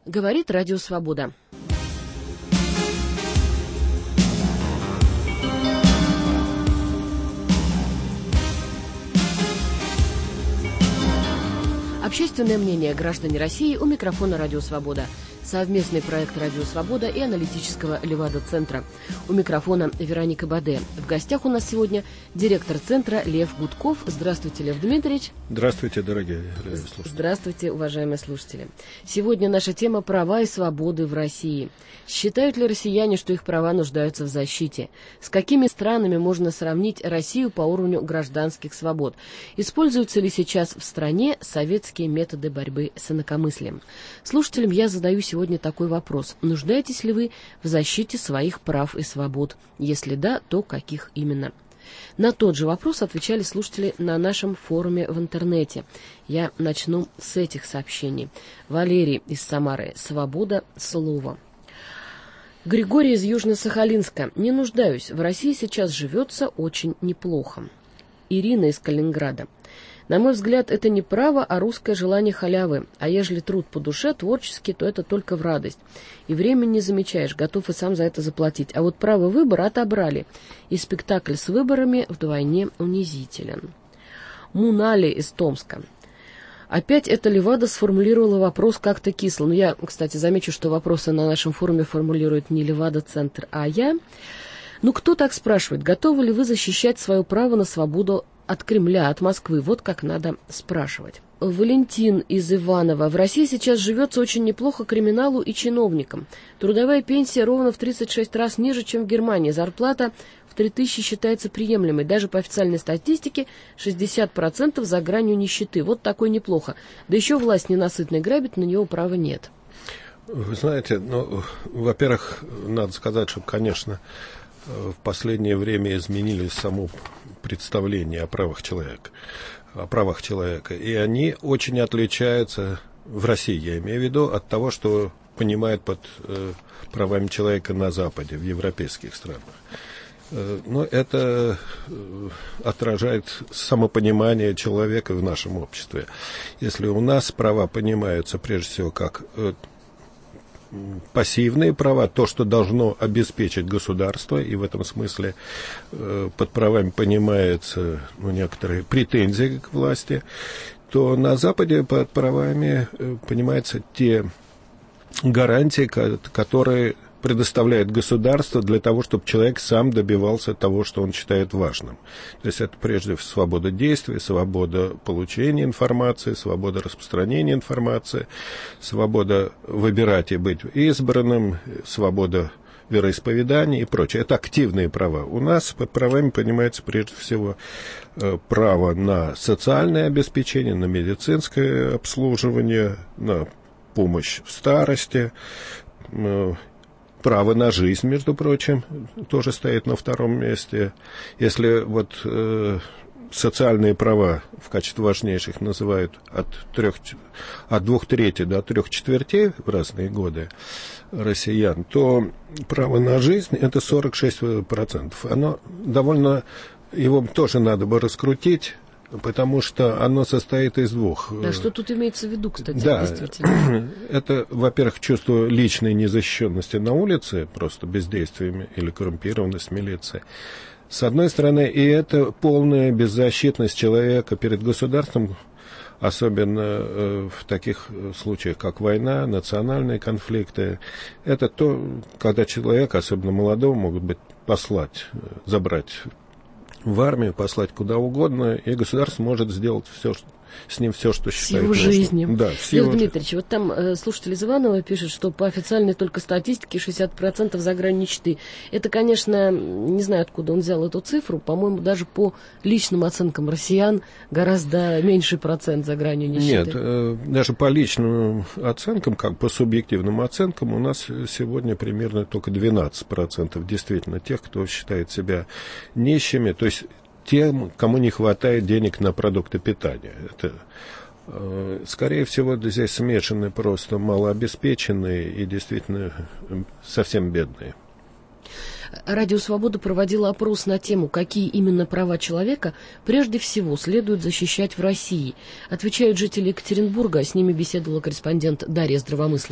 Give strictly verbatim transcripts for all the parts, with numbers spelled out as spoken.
Говорит Радио Свобода. Общественное мнение граждан России, у микрофона Радио Свобода. Совместный проект Радио Свобода и аналитического Левада-центра. У микрофона Вероника Баде. В гостях у нас сегодня директор центра Лев Гудков. Здравствуйте, Лев Дмитриевич. Здравствуйте, дорогие слушатели. Здравствуйте, уважаемые слушатели. Сегодня наша тема «Права и свободы в России». Считают ли россияне, что их права нуждаются в защите? С какими странами можно сравнить Россию по уровню гражданских свобод? Используются ли сейчас в стране советские методы борьбы с инакомыслием? Слушателям я задаю сегодня такой вопрос. Нуждаетесь ли вы в защите своих прав и свобод? Если да, то каких именно? На тот же вопрос отвечали слушатели на нашем форуме в интернете. Я начну с этих сообщений. Валерий из Самары. Свобода слова. Григорий из Южно-Сахалинска. Не нуждаюсь. В России сейчас живется очень неплохо. Ирина из Калининграда. На мой взгляд, это не право, а русское желание халявы. А ежели труд по душе, творческий, то это только в радость. И время не замечаешь, готов и сам за это заплатить. А вот право выбора отобрали. И спектакль с выборами вдвойне унизителен. Мунали из Томска. Опять эта Левада сформулировала вопрос как-то кисло. Но я, кстати, замечу, что вопросы на нашем форуме формулирует не Левада-центр, а я. Ну, кто так спрашивает, готовы ли вы защищать свое право на свободу от Кремля, от Москвы? Вот как надо спрашивать. Валентин из Иванова. В России сейчас живется очень неплохо криминалу и чиновникам. Трудовая пенсия ровно в тридцать шесть раз ниже, чем в Германии. Зарплата в три тысячи считается приемлемой. Даже по официальной статистике шестьдесят процентов за гранью нищеты. Вот такой неплохо. Да еще власть ненасытной грабит, на него права нет. Вы знаете, ну, во-первых, надо сказать, что, конечно, в последнее время изменились само представление о правах человека, о правах человека, и они очень отличаются в России, я имею в виду, от того, что понимают под э, правами человека на Западе, в европейских странах. Э, но это э, отражает самопонимание человека в нашем обществе. Если у нас права понимаются прежде всего как э, пассивные права, то, что должно обеспечить государство, и в этом смысле э, под правами понимаются ну, некоторые претензии к власти, то на Западе под правами э, понимаются те гарантии, которые предоставляет государство для того, чтобы человек сам добивался того, что он считает важным. То есть это прежде всего свобода действий, свобода получения информации, свобода распространения информации, свобода выбирать и быть избранным, свобода вероисповедания и прочее. Это активные права. У нас под правами понимается прежде всего право на социальное обеспечение, на медицинское обслуживание, на помощь в старости, право на жизнь, между прочим, тоже стоит на втором месте. Если вот э, социальные права в качестве важнейших называют от, трех, от двух третей до трех четвертей в разные годы россиян, то право на жизнь – это сорок шесть процентов. Оно довольно, его тоже надо бы раскрутить, потому что оно состоит из двух. Да, что тут имеется в виду, кстати, да, действительно? Это, во-первых, чувство личной незащищенности на улице, просто бездействием или коррумпированность милиции. С одной стороны, и это полная беззащитность человека перед государством, особенно э, в таких случаях, как война, национальные конфликты. Это то, когда человека, особенно молодого, могут быть послать, забрать в армию, послать куда угодно, и государство может сделать все, что, с ним все, что считает нужным. С его жизнью. Да, Лев его... Дмитриевич, вот там э, слушатель из Иванова пишет, что по официальной только статистике шестьдесят процентов за грань нищеты. Это, конечно, не знаю, откуда он взял эту цифру, по-моему, даже по личным оценкам россиян гораздо меньший процент за гранью нищеты. Нет, э, даже по личным оценкам, как по субъективным оценкам, у нас сегодня примерно только двенадцать процентов действительно тех, кто считает себя нищими, то есть тем, кому не хватает денег на продукты питания. Это, э, скорее всего, здесь смешаны просто малообеспеченные и действительно совсем бедные. Радио «Свобода» проводила опрос на тему, какие именно права человека прежде всего следует защищать в России. Отвечают жители Екатеринбурга, с ними беседовала корреспондент Дарья Здравомыслова.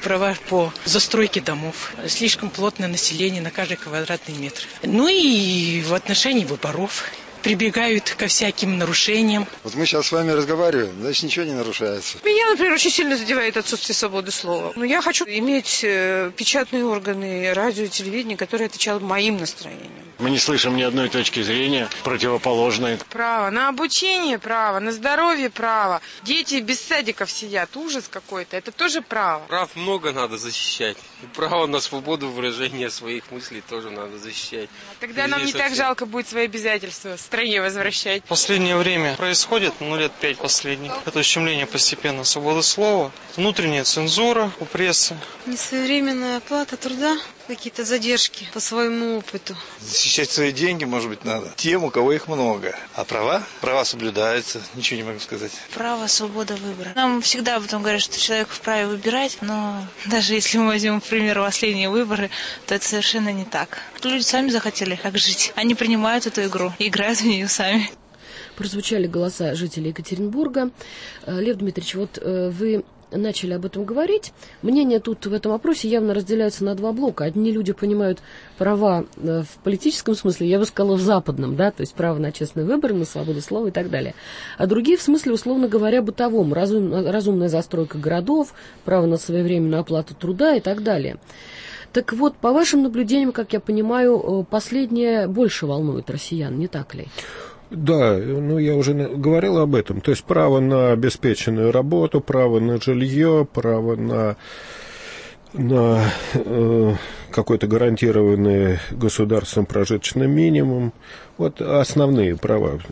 Права по застройке домов. Слишком плотное население на каждый квадратный метр. Ну и в отношении выборов. Прибегают ко всяким нарушениям. Вот мы сейчас с вами разговариваем, значит, ничего не нарушается. Меня, например, очень сильно задевает отсутствие свободы слова. Но я хочу иметь э, печатные органы, радио и телевидение, которые отвечают моим настроениям. Мы не слышим ни одной точки зрения противоположной. Право на обучение, право на здоровье, право. Дети без садиков сидят, ужас какой-то, это тоже право. Прав много надо защищать. И право на свободу выражения своих мыслей тоже надо защищать. Тогда нам не так жалко будет свои обязательства в стране возвращать. В последнее время происходит, ну лет пять последних, это ущемление постепенно свободы слова, внутренняя цензура у прессы. Несвоевременная оплата труда, какие-то задержки по своему опыту. Защищать свои деньги, может быть, надо тем, у кого их много. А права? Права соблюдаются, ничего не могу сказать. Право, свобода выбора. Нам всегда об этом говорят, что человек вправе выбирать, но даже если мы возьмем, к примеру, последние выборы, то это совершенно не так. Люди сами захотели как жить. Они принимают эту игру и играют в нее сами. Прозвучали голоса жителей Екатеринбурга. Лев Дмитриевич, вот вы начали об этом говорить. Мнения тут в этом вопросе явно разделяются на два блока. Одни люди понимают права в политическом смысле, я бы сказала, в западном, да, то есть право на честный выбор, на свободу слова и так далее. А другие в смысле, условно говоря, бытовом, разум, разумная застройка городов, право на своевременную оплату труда и так далее. Так вот, по вашим наблюдениям, как я понимаю, последнее больше волнует россиян, не так ли? Да, ну я уже говорил об этом. То есть право на обеспеченную работу, право на жилье, право на, на э, какой-то гарантированный государством прожиточный минимум. Вот основные права.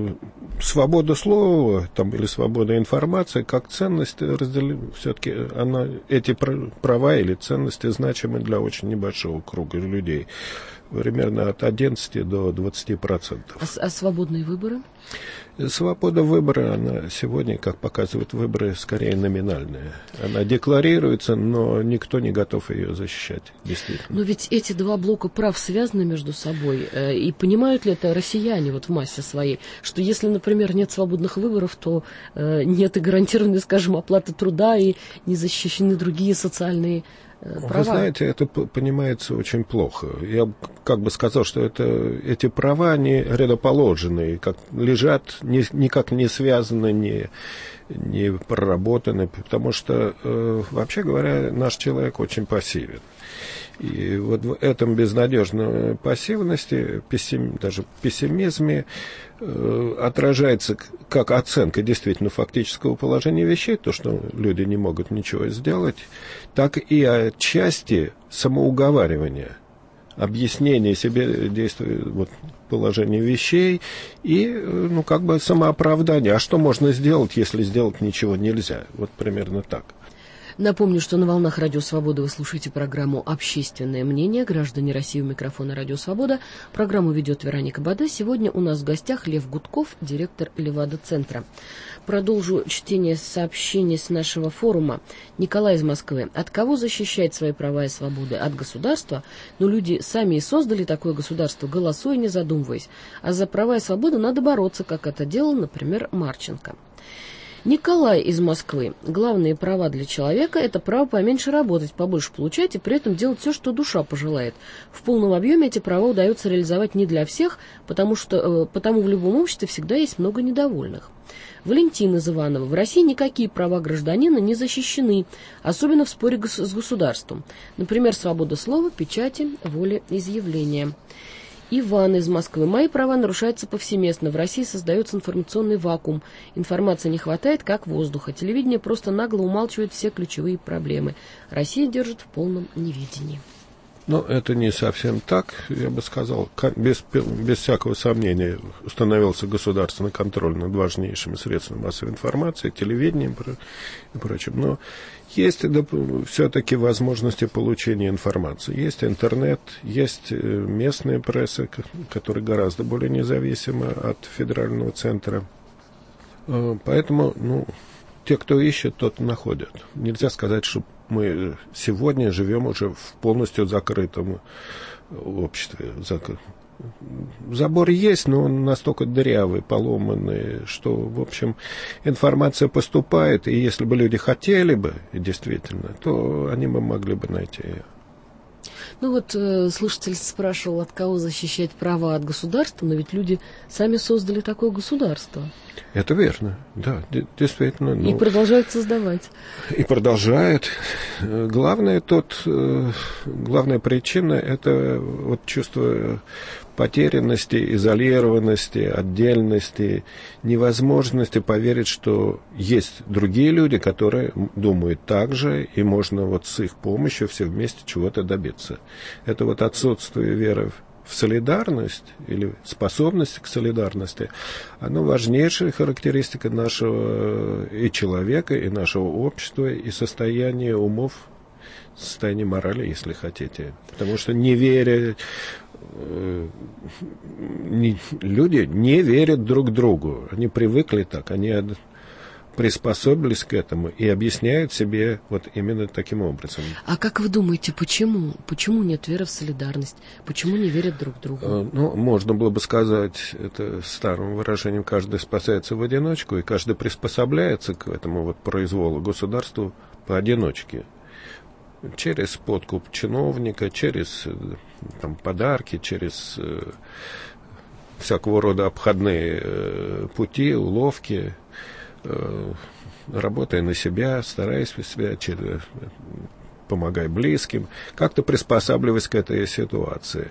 Свобода слова там, или свобода информации как ценность разделена. Все-таки она, эти права или ценности значимы для очень небольшого круга людей. Примерно от одиннадцати до двадцати процентов. А, а свободные выборы? Свобода выбора, она сегодня, как показывают выборы, скорее номинальная. Она декларируется, но никто не готов ее защищать, действительно. Но ведь эти два блока прав связаны между собой. И понимают ли это россияне вот в массе своей, что если, например, нет свободных выборов, то нет и гарантированной, скажем, оплаты труда, и не защищены другие социальные права? Вы знаете, это понимается очень плохо. Я как бы сказал, что это, эти права, они рядоположенные, как лежат, ни, никак не связаны, не, не проработаны, потому что, э, вообще говоря, наш человек очень пассивен. И вот в этом безнадежной пассивности, пессим, даже пессимизме э, отражается как оценка действительно фактического положения вещей, то, что люди не могут ничего сделать, так и отчасти самоуговаривания, объяснение себе действия, вот, положения вещей и, ну, как бы самооправдание. А что можно сделать, если сделать ничего нельзя? Вот примерно так. Напомню, что на волнах Радио Свобода вы слушаете программу «Общественное мнение». Граждане России, у микрофона Радио Свобода. Программу ведет Вероника Бада. Сегодня у нас в гостях Лев Гудков, директор Левада-центра. Продолжу чтение сообщений с нашего форума. Николай из Москвы. От кого защищать свои права и свободы? От государства? Но люди сами и создали такое государство, голосуя, не задумываясь. А за права и свободу надо бороться, как это делал, например, Марченко. Николай из Москвы. Главные права для человека – это право поменьше работать, побольше получать и при этом делать все, что душа пожелает. В полном объеме эти права удается реализовать не для всех, потому что потому в любом обществе всегда есть много недовольных. Валентин из Иванова. В России никакие права гражданина не защищены, особенно в споре с государством. Например, свобода слова, печати, волеизъявления. Иван из Москвы. Мои права нарушаются повсеместно. В России создается информационный вакуум. Информации не хватает, как воздуха. Телевидение просто нагло умалчивает все ключевые проблемы. Россия держит в полном неведении. Ну, это не совсем так, я бы сказал. Без, без всякого сомнения установился государственный контроль над важнейшими средствами массовой информации, телевидением и прочим. Но есть да, все-таки возможности получения информации. Есть интернет, есть местная пресса, которая гораздо более независима от федерального центра. Поэтому, ну, те, кто ищет, тот находят. Нельзя сказать, что мы сегодня живем уже в полностью закрытом обществе. забор есть, но он настолько дырявый, поломанный, что, в общем, информация поступает, и если бы люди хотели бы, действительно, то они бы могли бы найти ее. Ну вот э, слушатель спрашивал, от кого защищать права, от государства, но ведь люди сами создали такое государство. Это верно, да, действительно. Ну, и продолжают создавать. И продолжают. Главное, тот, главная причина – это вот чувство потерянности, изолированности, отдельности, невозможности поверить, что есть другие люди, которые думают так же, и можно вот с их помощью все вместе чего-то добиться. Это вот отсутствие веры в солидарность или способность к солидарности, оно важнейшая характеристика нашего и человека, и нашего общества, и состояния умов, состояния морали, если хотите. Потому что не веря, э, не, люди не верят друг другу. Они привыкли так, они приспособились к этому и объясняют себе вот именно таким образом. А как вы думаете, почему? Почему нет веры в солидарность? Почему не верят друг другу? Ну, можно было бы сказать, это старым выражением, каждый спасается в одиночку, и каждый приспособляется к этому вот произволу государству поодиночке. Через подкуп чиновника, через там, подарки, через э, всякого рода обходные э, пути, уловки, работая на себя, стараясь себя, помогая близким, как-то приспосабливаясь к этой ситуации.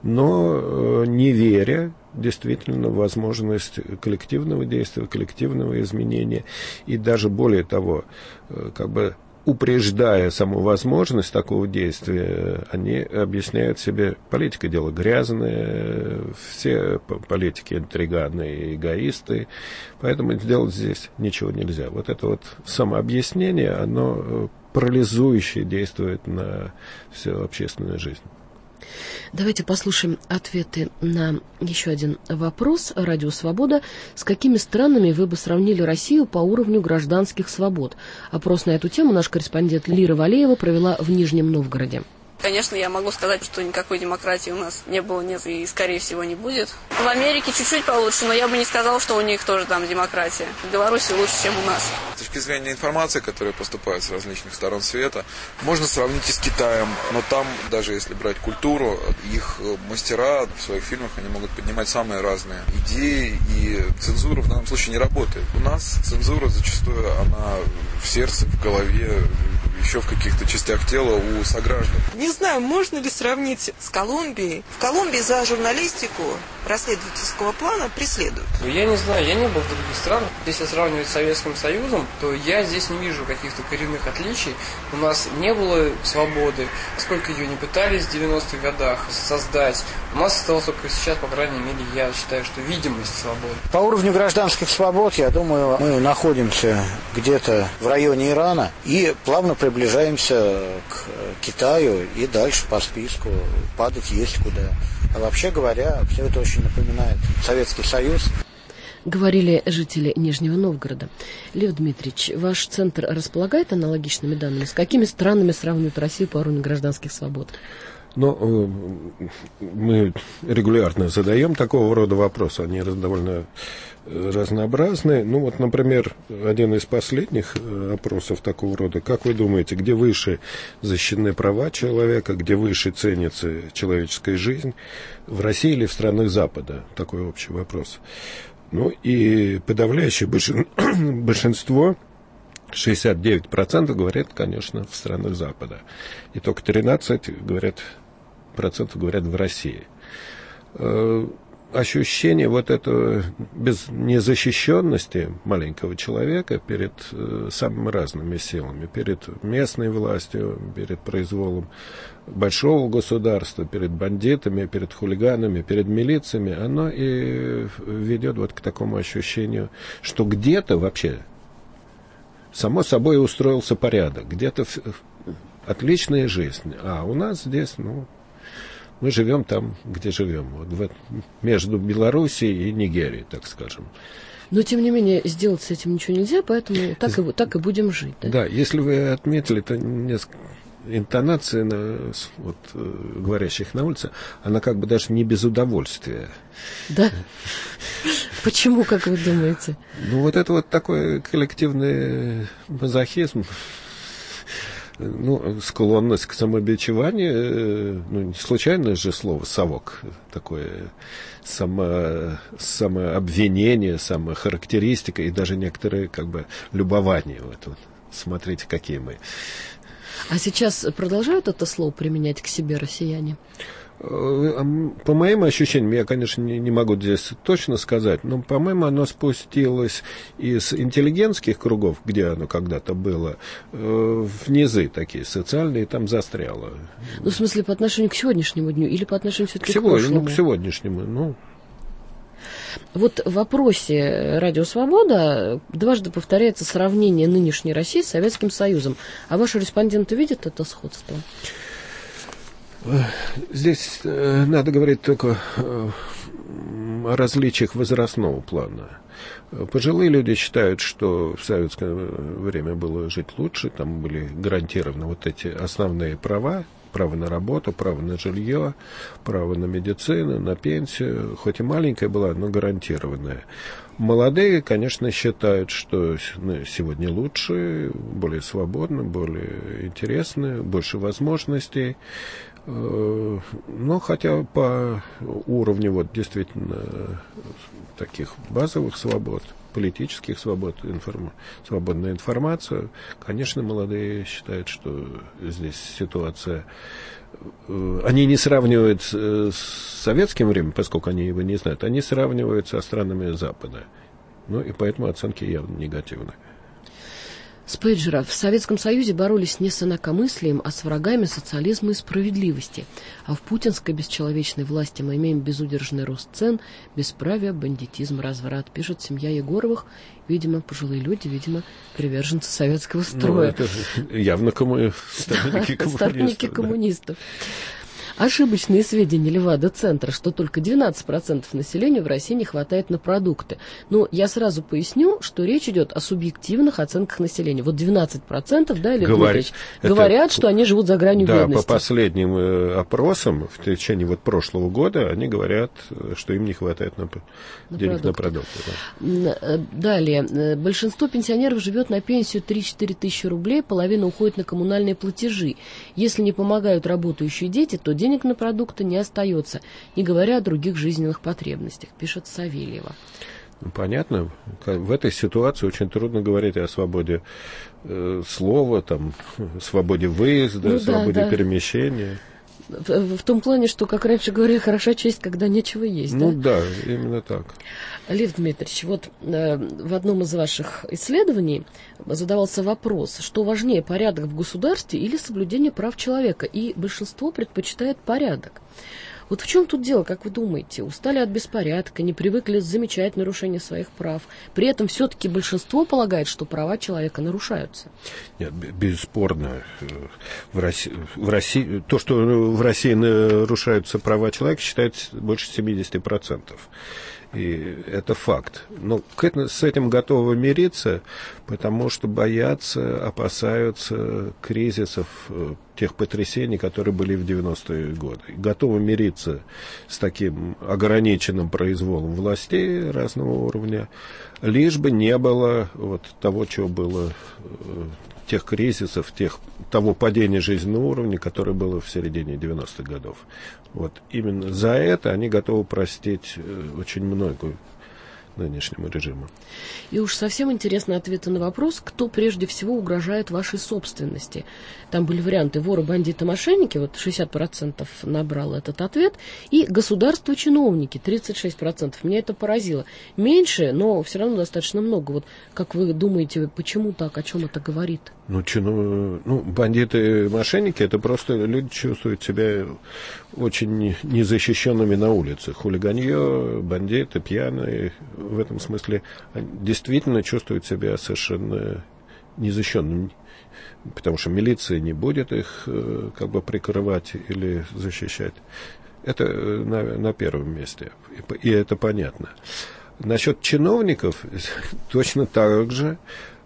Но не веря действительно в возможность коллективного действия, коллективного изменения, и даже более того, как бы упреждая саму возможность такого действия, они объясняют себе, политика дело грязное, все политики интриганы и эгоисты, поэтому сделать здесь ничего нельзя. Вот это вот самообъяснение, оно парализующе действует на всю общественную жизнь. Давайте послушаем ответы на еще один вопрос. Радио «Свобода». С какими странами вы бы сравнили Россию по уровню гражданских свобод? Опрос на эту тему наш корреспондент Лира Валеева провела в Нижнем Новгороде. Конечно, я могу сказать, что никакой демократии у нас не было, нет и, скорее всего, не будет. В Америке чуть-чуть получше, но я бы не сказала, что у них тоже там демократия. В Беларуси лучше, чем у нас. С точки зрения информации, которая поступает с различных сторон света, можно сравнить и с Китаем. Но там, даже если брать культуру, их мастера в своих фильмах, они могут поднимать самые разные идеи, и цензура в данном случае не работает. У нас цензура зачастую, она в сердце, в голове, еще в каких-то частях тела у сограждан. Не знаю, можно ли сравнить с Колумбией. В Колумбии за журналистику расследовательского плана преследуют. Я не знаю, я не был в других странах. Если сравнивать с Советским Союзом, то я здесь не вижу каких-то коренных отличий. У нас не было свободы. Сколько ее не пытались в девяностых годах создать, у нас осталось только сейчас, по крайней мере, я считаю, что видимость свободы. По уровню гражданских свобод, я думаю, мы находимся где-то в районе Ирана и плавно приближаемся к Китаю и дальше по списку. Падать есть куда. А вообще говоря, все это очень напоминает Советский Союз. Говорили жители Нижнего Новгорода. Лев Дмитриевич, ваш центр располагает аналогичными данными? С какими странами сравнивают Россию по уровню гражданских свобод? Ну, мы регулярно задаем такого рода вопросы, они довольно разнообразные. Ну, вот, например, один из последних опросов такого рода. Как вы думаете, где выше защищены права человека, где выше ценится человеческая жизнь, в России или в странах Запада? Такой общий вопрос. Ну, и подавляющее большинство, шестьдесят девять процентов, говорят, конечно, в странах Запада. И только тринадцать процентов говорят, процентов говорят в России. Ощущение вот этого без незащищенности маленького человека перед э, самыми разными силами, перед местной властью, перед произволом большого государства, перед бандитами, перед хулиганами, перед милициями, оно и ведет вот к такому ощущению, что где-то вообще само собой устроился порядок, где-то отличная жизнь, а у нас здесь, ну, мы живем там, где живем, вот в, между Белоруссией и Нигерией, так скажем. Но, тем не менее, сделать с этим ничего нельзя, поэтому так и, так и будем жить. Да? Да, если вы отметили, то несколько, интонация на, вот, говорящих на улице, она как бы даже не без удовольствия. Да? Почему, как вы думаете? Ну, вот это вот такой коллективный мазохизм, ну, склонность к самобичеванию, ну, не случайное же слово «совок», такое само, самообвинение, самохарактеристика и даже некоторые, как бы, любование в этом. Смотрите, какие мы. А сейчас продолжают это слово применять к себе россияне? По моим ощущениям, я, конечно, не, не могу здесь точно сказать, но, по-моему, оно спустилось из интеллигентских кругов, где оно когда-то было, в низы такие социальные, и там застряло. Ну, в смысле, по отношению к сегодняшнему дню или по отношению все-таки Всего, к прошлому? Ну, к сегодняшнему, ну... Вот в вопросе «Радио Свобода» дважды повторяется сравнение нынешней России с Советским Союзом. А ваши респонденты видят это сходство? Здесь э, надо говорить только э, о различиях возрастного плана. Пожилые люди считают, что в советское время было жить лучше, там были гарантированы вот эти основные права. Право на работу, право на жилье, право на медицину, на пенсию. Хоть и маленькая была, но гарантированная. Молодые, конечно, считают, что сегодня лучше, более свободно, более интересно, больше возможностей. Но хотя по уровню вот действительно таких базовых свобод, политических свобод, информ... свободная информация, конечно, молодые считают, что здесь ситуация... Они не сравнивают с советским временем, поскольку они его не знают, они сравнивают со странами Запада. Ну и поэтому оценки явно негативны. Спейджера, в Советском Союзе боролись не с инакомыслием, а с врагами социализма и справедливости. А в путинской бесчеловечной власти мы имеем безудержный рост цен, бесправие, бандитизм, разврат. Пишет семья Егоровых, видимо, пожилые люди, видимо, приверженцы советского строя. Ну, это явно кому... сторонники коммунистов. Сторонники коммунистов. Ошибочные сведения Левада-центра, что только двенадцать процентов населения в России не хватает на продукты. Но я сразу поясню, что речь идет о субъективных оценках населения. Вот двенадцать процентов, да, или Говорит, Дмитрич, говорят, что они живут за гранью да, бедности. Да, по последним э, опросам в течение вот прошлого года они говорят, что им не хватает на, на денег продукты. на продукты. Да. Далее. Большинство пенсионеров живет на пенсию три-четыре тысячи рублей, половина уходит на коммунальные платежи. Если не помогают работающие дети, то денег на продукты не остается, не говоря о других жизненных потребностях, пишет Савельева. Понятно. В этой ситуации очень трудно говорить о свободе э, слова, там, свободе выезда, ну, свободе да, да. перемещения. В, в том плане, что, как раньше говорили, хороша честь, когда нечего есть. Ну да, да именно так. Лев Дмитриевич, вот э, в одном из ваших исследований задавался вопрос, что важнее, порядок в государстве или соблюдение прав человека, и большинство предпочитает порядок. Вот в чем тут дело, как вы думаете? Устали от беспорядка, не привыкли замечать нарушение своих прав. При этом все-таки большинство полагает, что права человека нарушаются. Нет, бесспорно. В России, в России, то, что в России нарушаются права человека, считается больше семьдесят процентов. И это факт. Но с этим готовы мириться, потому что боятся, опасаются кризисов, тех потрясений, которые были в девяностые годы. Готовы мириться с таким ограниченным произволом властей разного уровня, лишь бы не было вот того, чего было, тех кризисов, тех, того падения жизненного уровня, которое было в середине девяностых годов. Вот именно за это они готовы простить очень многое нынешнему режиму. И уж совсем интересны ответы на вопрос, кто прежде всего угрожает вашей собственности. Там были варианты воры, бандиты, мошенники, вот шестьдесят процентов набрал этот ответ, и государство, чиновники, тридцать шесть процентов. Меня это поразило. Меньше, но все равно достаточно много. Вот как вы думаете, почему так, о чем это говорит? Ну, чину, ну, бандиты, мошенники, это просто люди чувствуют себя очень незащищенными на улице. Хулиганье, бандиты, пьяные, в этом смысле действительно чувствуют себя совершенно незащищенными, потому что милиция не будет их как бы прикрывать или защищать. Это на, на первом месте, и это понятно. Насчет чиновников точно так же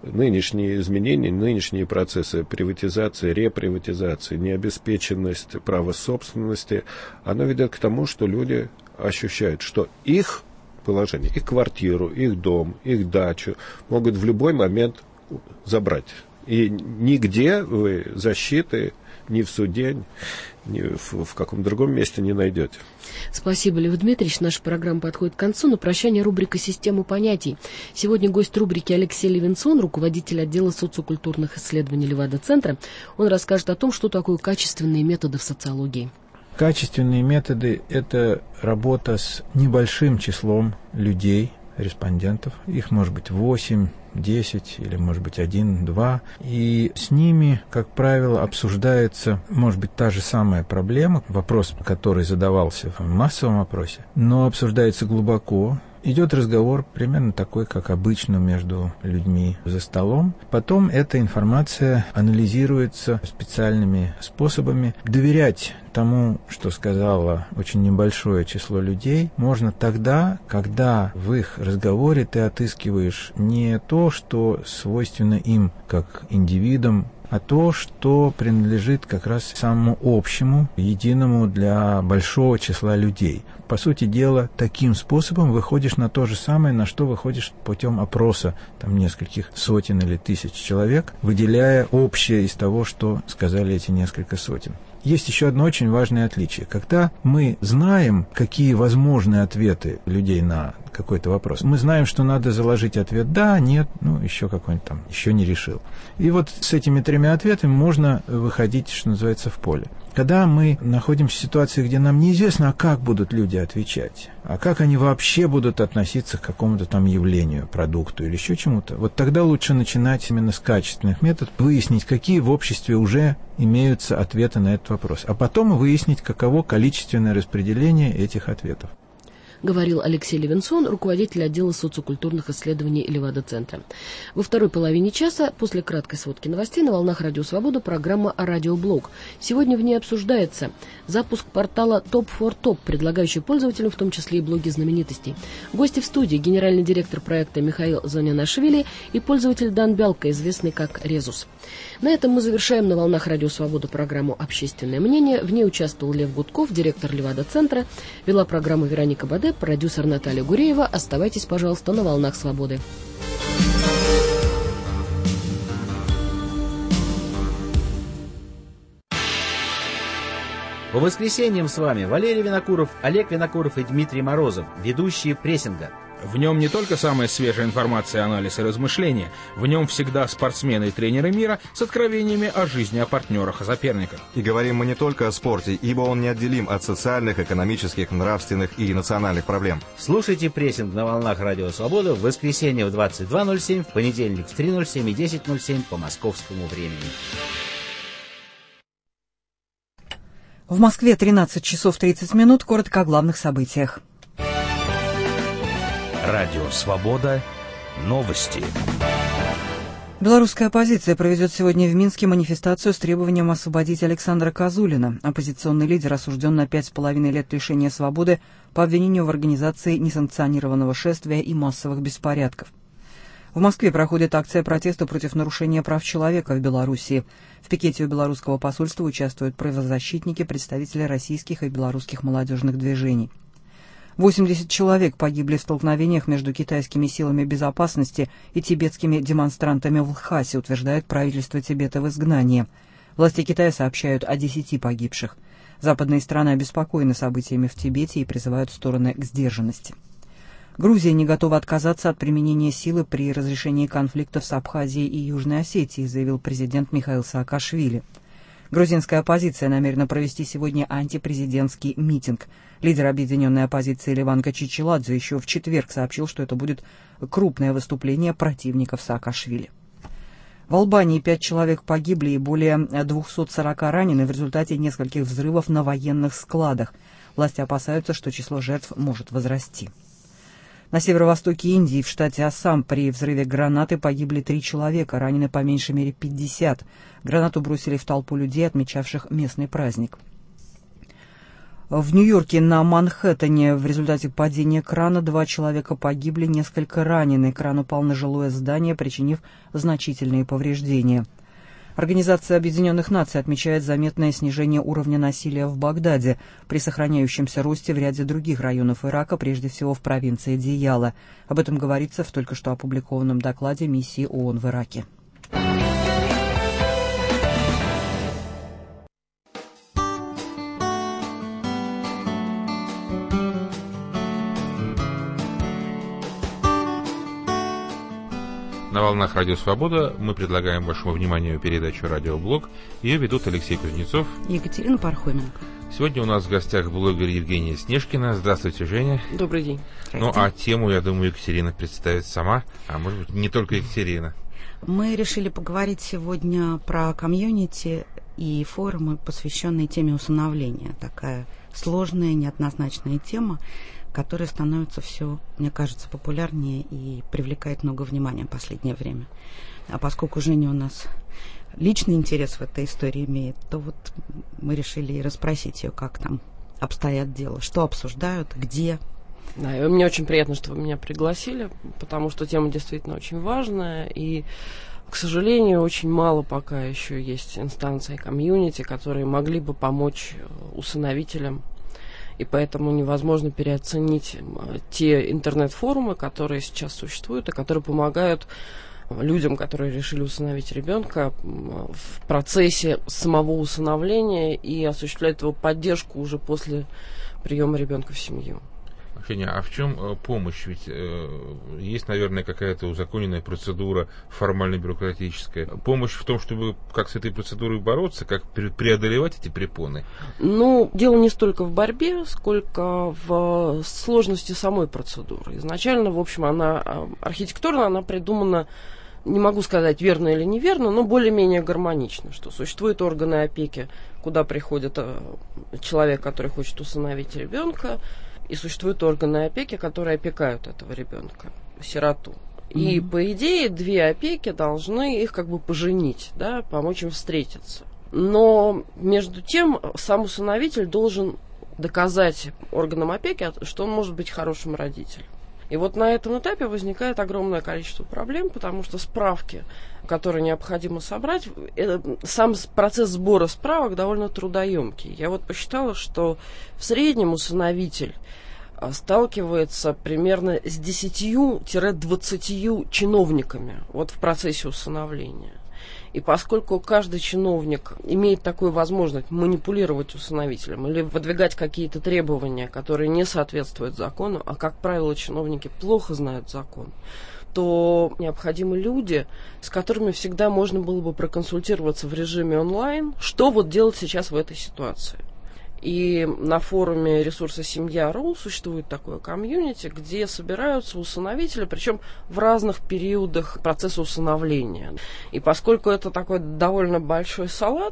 нынешние изменения, нынешние процессы приватизации, реприватизации, необеспеченность права собственности, оно ведет к тому, что люди ощущают, что их положение, их квартиру, их дом, их дачу могут в любой момент забрать. И нигде вы защиты ни в суде, ни в, в каком другом месте не найдете. Спасибо, Лев Дмитриевич. Наша программа подходит к концу. На прощание рубрика «Система понятий». Сегодня гость рубрики Алексей Левинсон, руководитель отдела социокультурных исследований Левада-центра. Он расскажет о том, что такое качественные методы в социологии. Качественные методы – это работа с небольшим числом людей, респондентов. Их может быть восемь, десять или, может быть, один-два. И с ними, как правило, обсуждается, может быть, та же самая проблема, вопрос, который задавался в массовом опросе, но обсуждается глубоко. Идет разговор примерно такой, как обычно между людьми за столом. Потом эта информация анализируется специальными способами. Доверять тому, что сказало очень небольшое число людей, можно тогда, когда в их разговоре ты отыскиваешь не то, что свойственно им как индивидам, а то, что принадлежит как раз самому общему, единому для большого числа людей. По сути дела, таким способом выходишь на то же самое, на что выходишь путем опроса там, нескольких сотен или тысяч человек, выделяя общее из того, что сказали эти несколько сотен. Есть еще одно очень важное отличие. Когда мы знаем, какие возможны ответы людей на какой-то вопрос, мы знаем, что надо заложить ответ «да», «нет», ну, еще какой-нибудь там, еще не решил. И вот с этими тремя ответами можно выходить, что называется, в поле. Когда мы находимся в ситуации, где нам неизвестно, а как будут люди отвечать, а как они вообще будут относиться к какому-то там явлению, продукту или еще чему-то, вот тогда лучше начинать именно с качественных методов, выяснить, какие в обществе уже имеются ответы на этот вопрос, а потом выяснить, каково количественное распределение этих ответов. Говорил Алексей Левинсон, руководитель отдела социокультурных исследований Левада-центра. Во второй половине часа, после краткой сводки новостей, на волнах Радио Свобода программа «Радиоблог». Сегодня в ней обсуждается запуск портала топ фор топ, предлагающий пользователям в том числе и блоги знаменитостей. Гости в студии: генеральный директор проекта Михаил Зонянашвили и пользователь Дан Бялка, известный как Резус. На этом мы завершаем на волнах Радио Свобода программу «Общественное мнение». В ней участвовал Лев Гудков, директор Левада-центра. Вела программу Вероника Баде, продюсер Наталья Гуреева. Оставайтесь, пожалуйста, на волнах Свободы. По воскресеньям с вами Валерий Винокуров, Олег Винокуров и Дмитрий Морозов, ведущие прессинга. В нем не только самая свежая информация, анализ и размышления. В нем всегда спортсмены и тренеры мира с откровениями о жизни, о партнерах, о соперниках. И говорим мы не только о спорте, ибо он неотделим от социальных, экономических, нравственных и национальных проблем. Слушайте прессинг на волнах Радио Свобода в воскресенье в двадцать два ноль семь, в понедельник в три ноль семь и десять ноль семь по московскому времени. В Москве тринадцать часов тридцать минут. Коротко о главных событиях. Радио «Свобода». Новости. Белорусская оппозиция проведет сегодня в Минске манифестацию с требованием освободить Александра Козулина. Оппозиционный лидер осужден на пять с половиной лет лишения свободы по обвинению в организации несанкционированного шествия и массовых беспорядков. В Москве проходит акция протеста против нарушения прав человека в Белоруссии. В пикете у белорусского посольства участвуют правозащитники, представители российских и белорусских молодежных движений. восемьдесят человек погибли в столкновениях между китайскими силами безопасности и тибетскими демонстрантами в Лхасе, утверждает правительство Тибета в изгнании. Власти Китая сообщают о десяти погибших. Западные страны обеспокоены событиями в Тибете и призывают стороны к сдержанности. Грузия не готова отказаться от применения силы при разрешении конфликтов с Абхазией и Южной Осетией, заявил президент Михаил Саакашвили. Грузинская оппозиция намерена провести сегодня антипрезидентский митинг. Лидер объединенной оппозиции Леванка Чичиладзе еще в четверг сообщил, что это будет крупное выступление противников Саакашвили. В Албании пять человек погибли и более двухсот сорока ранены в результате нескольких взрывов на военных складах. Власти опасаются, что число жертв может возрасти. На северо-востоке Индии, в штате Ассам, при взрыве гранаты погибли три человека, ранены по меньшей мере пятьдесят. Гранату бросили в толпу людей, отмечавших местный праздник. В Нью-Йорке на Манхэттене в результате падения крана два человека погибли, несколько ранены. Кран упал на жилое здание, причинив значительные повреждения. Организация Объединенных Наций отмечает заметное снижение уровня насилия в Багдаде при сохраняющемся росте в ряде других районов Ирака, прежде всего в провинции Дияла. Об этом говорится в только что опубликованном докладе миссии ООН в Ираке. На волнах Радио Свобода мы предлагаем вашему вниманию передачу «Радиоблог». Ее ведут Алексей Кузнецов и Екатерина Пархоменко. Сегодня у нас в гостях блогер Евгения Снежкина. Здравствуйте, Женя. Добрый день. Ну, а тему, я думаю, Екатерина представит сама, а может быть, не только Екатерина. Мы решили поговорить сегодня про комьюнити и форумы, посвященные теме усыновления. Такая сложная, неоднозначная тема, которая становится все, мне кажется, популярнее и привлекает много внимания в последнее время. А поскольку Женя у нас личный интерес в этой истории имеет, то вот мы решили и расспросить ее, как там обстоят дела, что обсуждают, где. Да, и мне очень приятно, что вы меня пригласили, потому что тема действительно очень важная, и, к сожалению, очень мало пока еще есть инстанций комьюнити, которые могли бы помочь усыновителям. И поэтому невозможно переоценить те интернет-форумы, которые сейчас существуют, и которые помогают людям, которые решили усыновить ребенка, в процессе самого усыновления и осуществляют его поддержку уже после приема ребенка в семью. Женя, а в чем помощь? Ведь э, есть, наверное, какая-то узаконенная процедура, формально-бюрократическая. Помощь в том, чтобы как с этой процедурой бороться, как преодолевать эти препоны? Ну, дело не столько в борьбе, сколько в сложности самой процедуры. Изначально, в общем, она архитектурно она придумана, не могу сказать, верно или неверно, но более-менее гармонично, что существуют органы опеки, куда приходит человек, который хочет усыновить ребенка, и существуют органы опеки, которые опекают этого ребенка, сироту. И, mm-hmm. по идее, две опеки должны их как бы поженить, да, помочь им встретиться. Но, между тем, сам усыновитель должен доказать органам опеки, что он может быть хорошим родителем. И вот на этом этапе возникает огромное количество проблем, потому что справки, которые необходимо собрать, это, сам процесс сбора справок довольно трудоемкий. Я вот посчитала, что в среднем усыновитель сталкивается примерно с десятью-двадцатью чиновниками вот в процессе усыновления. И поскольку каждый чиновник имеет такую возможность манипулировать усыновителем или выдвигать какие-то требования, которые не соответствуют закону, а, как правило, чиновники плохо знают закон, то необходимы люди, с которыми всегда можно было бы проконсультироваться в режиме онлайн, что вот делать сейчас в этой ситуации. И на форуме ресурса «Семья.ру» существует такое комьюнити, где собираются усыновители, причем в разных периодах процесса усыновления. И поскольку это такой довольно большой салат,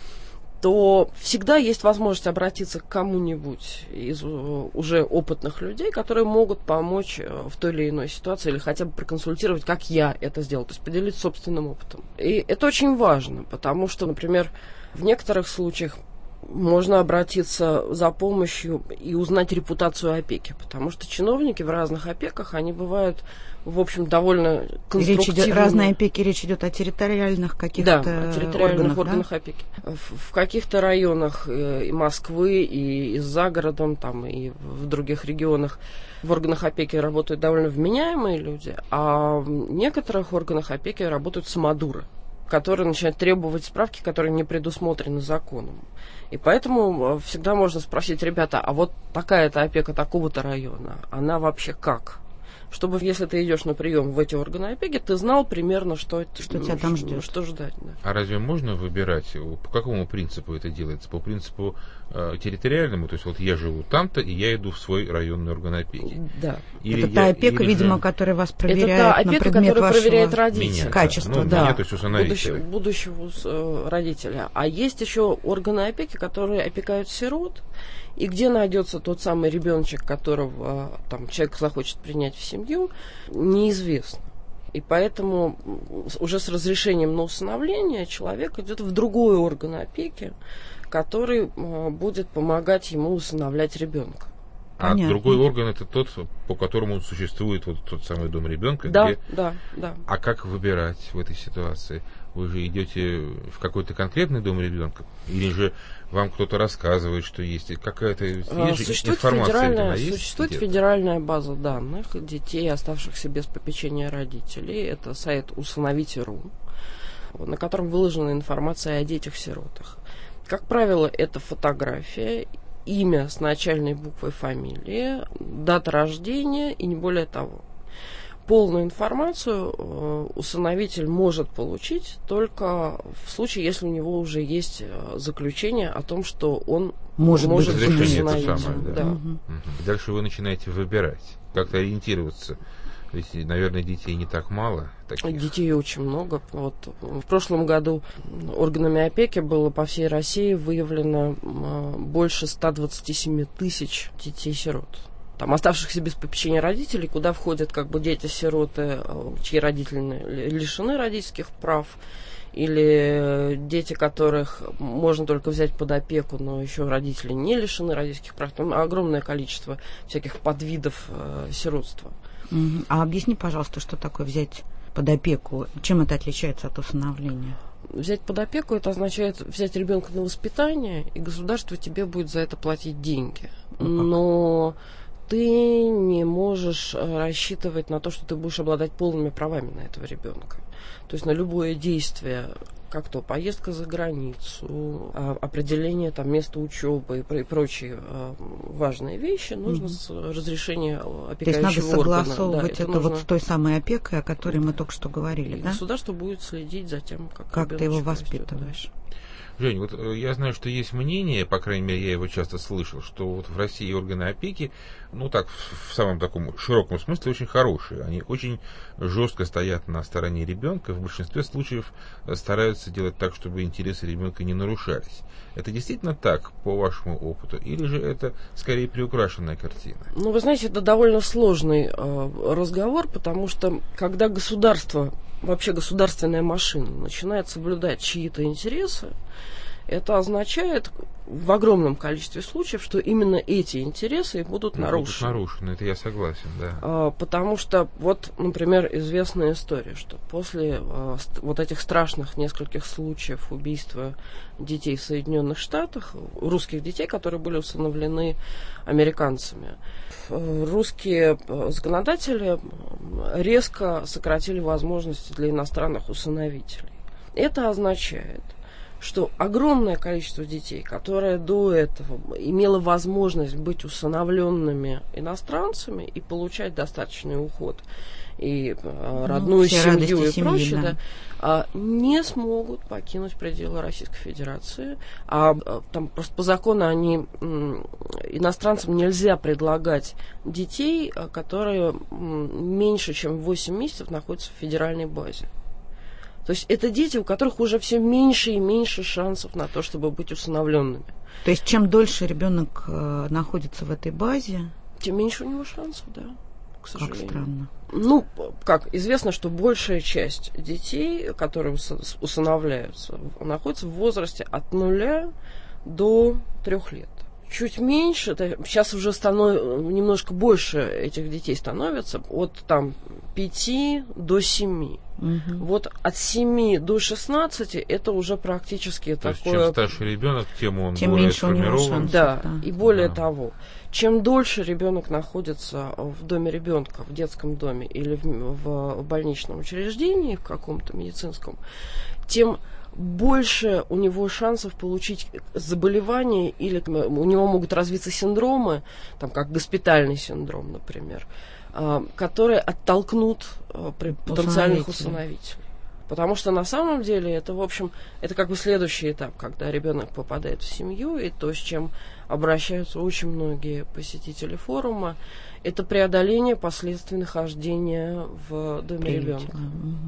то всегда есть возможность обратиться к кому-нибудь из уже опытных людей, которые могут помочь в той или иной ситуации или хотя бы проконсультировать, как я это сделал, то есть поделиться собственным опытом. И это очень важно, потому что, например, в некоторых случаях можно обратиться за помощью и узнать репутацию опеки, потому что чиновники в разных опеках, они бывают, в общем, довольно конструктивны. Речь идет, разные опеки, речь идет о территориальных каких-то да, о территориальных органах, органах да? опеки. В, в каких-то районах и Москвы, и, и за городом, там, и в других регионах в органах опеки работают довольно вменяемые люди, а в некоторых органах опеки работают самодуры, которые начинают требовать справки, которые не предусмотрены законом. И поэтому всегда можно спросить: ребята, а вот такая-то опека такого-то района, она вообще как? Чтобы, если ты идешь на прием в эти органы опеки, ты знал примерно, что, что тебя там ждет. Что ждать. Да. А разве можно выбирать? По какому принципу это делается? По принципу э, территориальному? То есть вот я живу там-то, и я иду в свой районный орган опеки. Да. Или это я, та опека, или видимо, же... которая вас проверяет это та опека, на предмет которая вашего проверяет родителя. Меня, качество. Ну, да. Меня, то есть будущего, будущего э, родителя. А есть еще органы опеки, которые опекают сирот. И где найдется тот самый ребеночек, которого там, человек захочет принять в семью, неизвестно. И поэтому уже с разрешением на усыновление человек идет в другой орган опеки, который будет помогать ему усыновлять ребенка. А Понятно. Другой орган — это тот, по которому существует вот тот самый дом ребенка. Да, где... да, да. А как выбирать в этой ситуации? Вы же идете в какой-то конкретный дом ребенка? Или же вам кто-то рассказывает, что есть какая-то есть существует информация? Федеральная, существует федеральная база данных детей, оставшихся без попечения родителей. Это сайт усыновите точка ру, на котором выложена информация о детях-сиротах. Как правило, это фотография, имя с начальной буквой фамилии, дата рождения и не более того. Полную информацию э, усыновитель может получить только в случае, если у него уже есть заключение о том, что он может, может быть усыновителем. Да. Да. Угу. Дальше вы начинаете выбирать, как-то ориентироваться. Ведь, наверное, детей не так мало. Таких. Детей очень много. Вот в прошлом году органами опеки было по всей России выявлено больше ста двадцати семи тысяч детей-сирот. Там, оставшихся без попечения родителей, куда входят как бы дети-сироты, чьи родители лишены родительских прав, или дети, которых можно только взять под опеку, но еще родители не лишены родительских прав. Там огромное количество всяких подвидов э, сиротства. А объясни, пожалуйста, что такое взять под опеку? Чем это отличается от усыновления? Взять под опеку — это означает взять ребенка на воспитание, и государство тебе будет за это платить деньги. Но ты не можешь рассчитывать на то, что ты будешь обладать полными правами на этого ребенка. То есть на любое действие, как то поездка за границу, определение там места учебы и прочие важные вещи, нужно mm-hmm. разрешение опекающего органа. То есть надо согласовывать да, это, это нужно... вот с той самой опекой, о которой мы только что говорили, и да? Государство будет следить за тем, как, как ты его воспитываешь. Растет, да. Жень, вот я знаю, что есть мнение, по крайней мере, я его часто слышал, что вот в России органы опеки, ну так, в самом таком широком смысле, очень хорошие. Они очень жестко стоят на стороне ребенка, в большинстве случаев стараются делать так, чтобы интересы ребенка не нарушались. Это действительно так, по вашему опыту, или же это скорее приукрашенная картина? Ну, вы знаете, это довольно сложный э, разговор, потому что когда государство, вообще государственная машина начинает соблюдать чьи-то интересы, это означает в огромном количестве случаев, что именно эти интересы будут нарушены. Будут нарушены, это я согласен, да. А, потому что, вот, например, известная история, что после а, ст- вот этих страшных нескольких случаев убийства детей в Соединенных Штатах, русских детей, которые были усыновлены американцами, русские законодатели резко сократили возможности для иностранных усыновителей. Это означает, что огромное количество детей, которое до этого имело возможность быть усыновленными иностранцами и получать достаточный уход и э, родную ну, семью и семьи, прочее, да. Да, не смогут покинуть пределы Российской Федерации. А там просто по закону они иностранцам нельзя предлагать детей, которые меньше, чем восемь месяцев находятся в федеральной базе. То есть это дети, у которых уже все меньше и меньше шансов на то, чтобы быть усыновленными. То есть чем дольше ребенок э, находится в этой базе, тем меньше у него шансов, да, к сожалению. Как странно. Ну, как известно, что большая часть детей, которые усыновляются, находятся в возрасте от нуля до трех лет. Чуть меньше, это, сейчас уже станов, немножко больше этих детей становится, от там пяти до семи. Угу. Вот от семи до шестнадцати это уже практически То такое... есть, чем старше ребенок, тем он тем более меньше у него шансов, да. да. И более да. того, чем дольше ребенок находится в доме ребенка, в детском доме или в, в больничном учреждении, в каком-то медицинском, тем больше у него шансов получить заболевание, или у него могут развиться синдромы, там, как госпитальный синдром, например, которые оттолкнут потенциальных усыновителей. Потому что на самом деле это, в общем, это как бы следующий этап, когда ребенок попадает в семью, и то, с чем обращаются очень многие посетители форума, Это преодоление последствий нахождения в доме ребенка.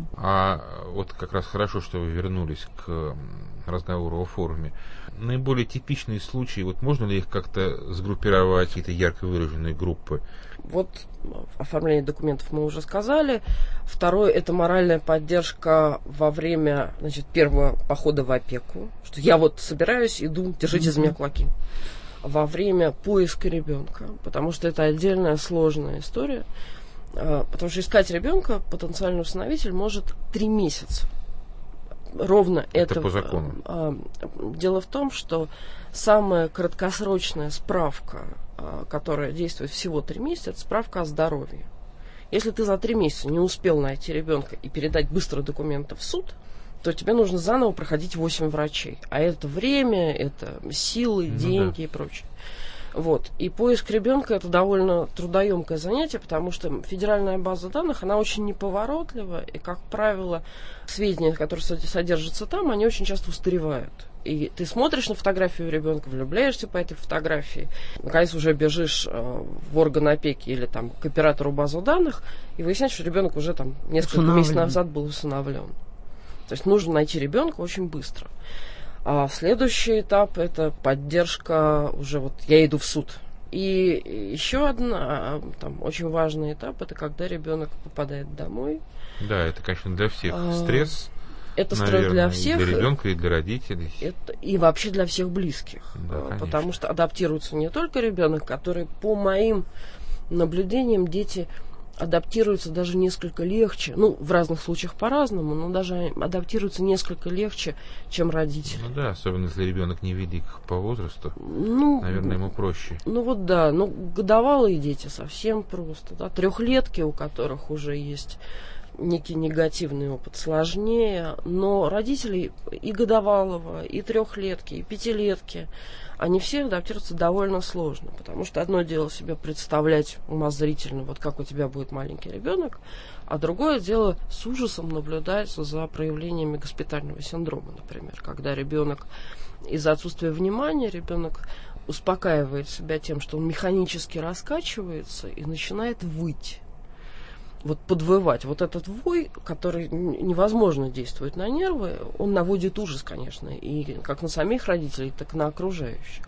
А вот как раз хорошо, что вы вернулись к разговору о форуме. Наиболее типичные случаи, вот можно ли их как-то сгруппировать, какие-то ярко выраженные группы? Вот оформление документов мы уже сказали. Второе – это моральная поддержка во время, значит, первого похода в опеку. Что я вот собираюсь, иду, держите за меня кулаки. Во время поиска ребенка, потому что это отдельная сложная история. Потому что искать ребенка потенциальный усыновитель может три месяца. Ровно это, это по закону. Дело в том, что самая краткосрочная справка, которая действует всего три месяца, это справка о здоровье. Если ты за три месяца не успел найти ребенка и передать быстро документы в суд, то тебе нужно заново проходить восемь врачей. А это время, это силы, ну, деньги да. и прочее. Вот. И поиск ребенка это довольно трудоемкое занятие, потому что федеральная база данных, она очень неповоротлива, и, как правило, сведения, которые содержатся там, они очень часто устаревают. И ты смотришь на фотографию ребенка, влюбляешься по этой фотографии, наконец уже бежишь э, в орган опеки или там к оператору базы данных, и выясняешь, что ребенок уже там несколько усыновлен. месяцев назад был усыновлен. То есть нужно найти ребенка очень быстро. А следующий этап – это поддержка уже вот я иду в суд. И еще один там, очень важный этап – это когда ребенок попадает домой. Да, это, конечно, для всех а, стресс. Это наверное, стресс для всех. И для ребенка, и для родителей. Это, и вообще для всех близких. Да, потому что адаптируется не только ребенок, который, по моим наблюдениям, дети адаптируются даже несколько легче, ну, в разных случаях по-разному, но даже адаптируются несколько легче, чем родители. Ну да, особенно если ребенок невелик по возрасту, ну, наверное, ему проще. Ну вот да, ну годовалые дети совсем просто, да, трехлетки, у которых уже есть некий негативный опыт, сложнее, но родители и годовалого, и трехлетки, и пятилетки, они все адаптируются довольно сложно, потому что одно дело себе представлять умозрительно, вот как у тебя будет маленький ребенок, а другое дело с ужасом наблюдать за проявлениями госпитального синдрома, например, когда ребенок из-за отсутствия внимания, ребенок успокаивает себя тем, что он механически раскачивается и начинает выть. Вот подвывать. Вот этот вой, который невозможно действует на нервы, он наводит ужас, конечно, и как на самих родителей, так и на окружающих.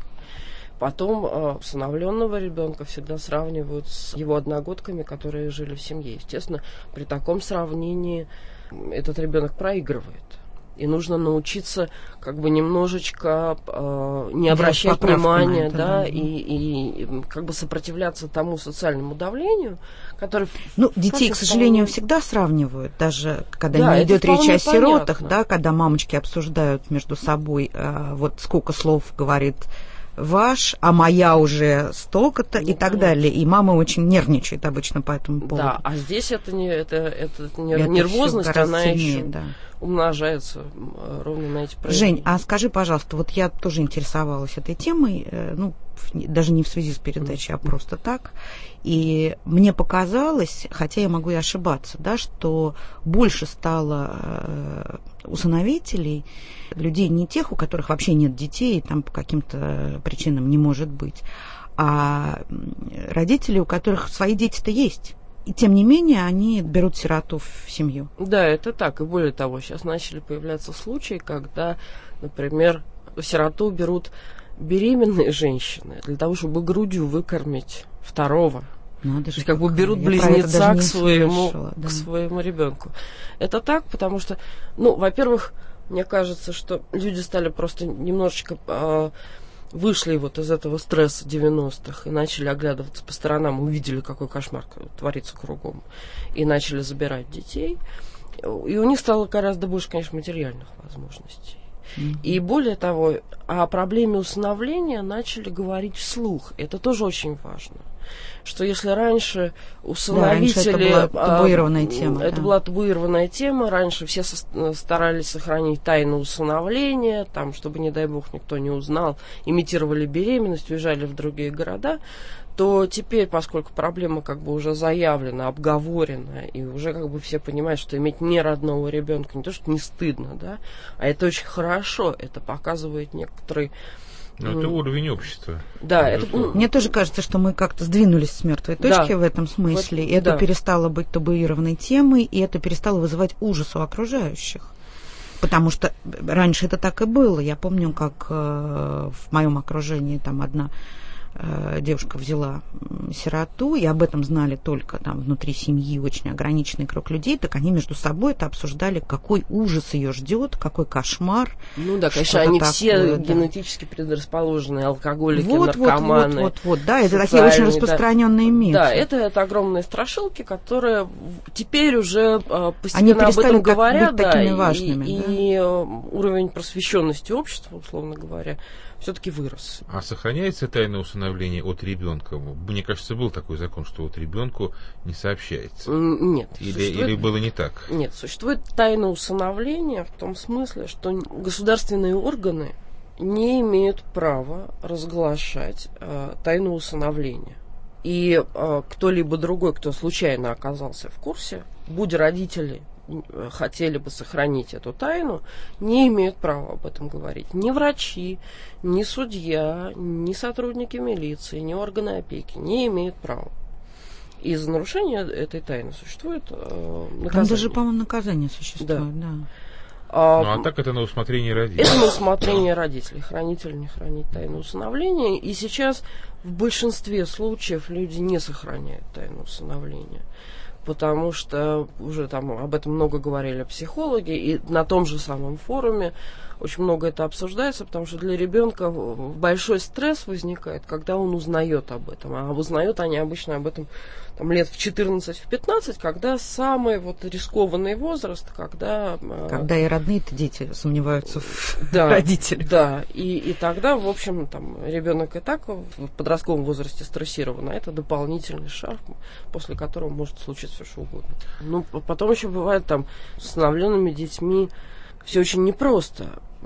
Потом э, усыновленного ребенка всегда сравнивают с его одногодками, которые жили в семье. Естественно, при таком сравнении этот ребенок проигрывает. И нужно научиться как бы немножечко э, не обращать внимания, да, да, и, и, и как бы сопротивляться тому социальному давлению, которое... Ну, детей, к сожалению, вполне... всегда сравнивают, даже когда да, не идет речь о сиротах, понятно. Да, когда мамочки обсуждают между собой, э, вот сколько слов говорит ваш, а моя уже столько-то, ну, и так конечно. Далее. И мама очень нервничает обычно по этому поводу. Да, а здесь это не это, это, не, это нервозность, она сильнее, еще да. умножается ровно на эти проявления. Жень, а скажи, пожалуйста, вот я тоже интересовалась этой темой, ну, даже не в связи с передачей, mm-hmm. а просто так. И мне показалось, хотя я могу и ошибаться, да, что больше стало э, усыновителей, людей не тех, у которых вообще нет детей, там по каким-то причинам не может быть, а родителей, у которых свои дети-то есть. И тем не менее они берут сироту в семью. Да, это так. И более того, сейчас начали появляться случаи, когда, например, сироту берут беременные женщины для того, чтобы грудью выкормить второго. Надо же, То есть, как бы берут близнеца к своему, слышала, да. к своему ребенку. Это так, потому что, ну, во-первых, мне кажется, что люди стали просто немножечко э, вышли вот из этого стресса девяностых и начали оглядываться по сторонам, увидели, какой кошмар творится кругом, и начали забирать детей. И у них стало гораздо больше, конечно, материальных возможностей. Mm-hmm. И более того, о проблеме усыновления начали говорить вслух. Это тоже очень важно. Что если раньше усыновители... Да, раньше это была табуированная тема. Это да. была табуированная тема. Раньше все со- старались сохранить тайну усыновления, там, чтобы, не дай бог, никто не узнал. Имитировали беременность, уезжали в другие города. То теперь, поскольку проблема как бы уже заявлена, обговорена, и уже как бы все понимают, что иметь неродного ребенка не то, что не стыдно, да, а это очень хорошо. Это показывает некоторый Но это уровень общества. Да, это... Мне тоже кажется, что мы как-то сдвинулись с мертвой точки, да, в этом смысле. Вот, это, да, перестало быть табуированной темой, и это перестало вызывать ужас у окружающих. Потому что раньше это так и было. Я помню, как э, в моем окружении там одна э, девушка взяла сироту, и об этом знали только там внутри семьи очень ограниченный круг людей, так они между собой это обсуждали, какой ужас ее ждет, какой кошмар. Ну да, конечно, они такое, все, да, генетически предрасположенные, алкоголики, вот, наркоманы. Вот, вот, вот, вот, да, это такие очень распространенные, да, мифы. Да, это, это огромные страшилки, которые теперь уже постепенно об этом говорят, да, и, важными, и, да, и уровень просвещенности общества, условно говоря, все-таки вырос. А сохраняется тайное усыновление от ребенка? Мне кажется, был такой закон, что вот ребенку не сообщается. Нет. Или, существует... или было не так? Нет, существует тайное усыновление в том смысле, что государственные органы не имеют права разглашать э, тайное усыновление. И э, кто-либо другой, кто случайно оказался в курсе, будь родители хотели бы сохранить эту тайну, не имеют права об этом говорить. Ни врачи, ни судья, ни сотрудники милиции, ни органы опеки не имеют права. И за нарушение этой тайны существует э, наказание. Там даже, по-моему, наказание существует, да. да. А, ну, а так это на усмотрение родителей. Это на усмотрение родителей. Хранить или не хранить тайну усыновления. И сейчас в большинстве случаев люди не сохраняют тайну усыновления. Потому что уже там об этом много говорили психологи, и на том же самом форуме очень много это обсуждается, потому что для ребенка большой стресс возникает, когда он узнает об этом. А узнают они обычно об этом там, лет в четырнадцать-пятнадцать, когда самый вот рискованный возраст, когда... Когда и родные-то дети сомневаются в да, родителях. Да, и, и тогда, в общем, там, ребенок и так в подростковом возрасте стрессирован, а это дополнительный шаг, после которого может случиться все что угодно. Ну, потом еще бывает там с усыновленными детьми все очень непросто.